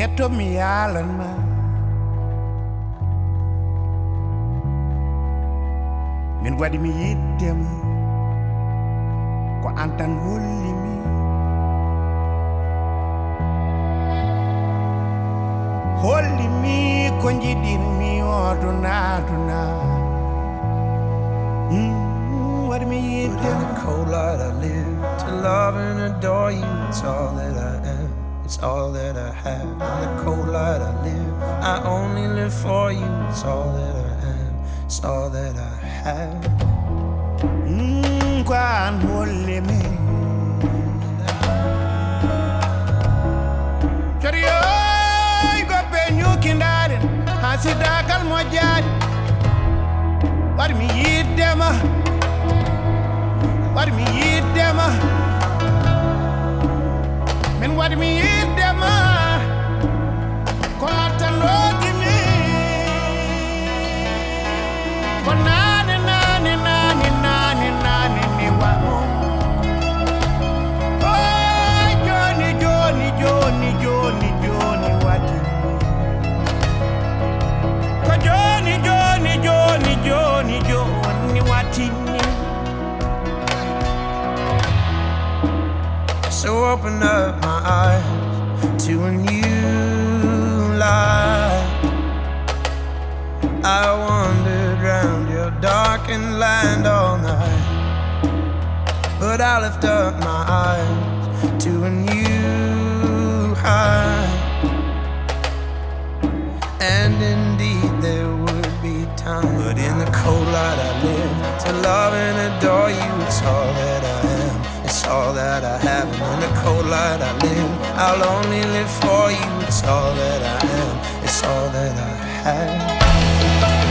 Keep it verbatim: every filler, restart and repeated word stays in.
Keto mi alan ma min wadi mi yiddema ko antan holli mi holli mi ko jiɗinmi oduna aduna mm, wadi mi yiddema. In the cold light I live to love and adore you. It's all that I am, it's all that I have. In the cold light I live, I only live for you. It's all that I am, it's all that I have. Mm, kwan holle me Chariyo go pe nyukindaren hasidagal mo jaani war mi yiddema war mi yiddema min war mi yiddema ko tanodi mi ko nane nane nane nane nane ni wa oh joni joni joni joni joni wati ko joni joni joni joni joni wati. So open up my eyes to a new light. I wandered round your darkened land all night, but I lift up my eyes to a new height. And indeed there would be time, but in the cold light I live to love and adore you. It's all that I am, it's all that I have. And in the cold light I live, I'll only live for you. It's all that I am, it's all that I have.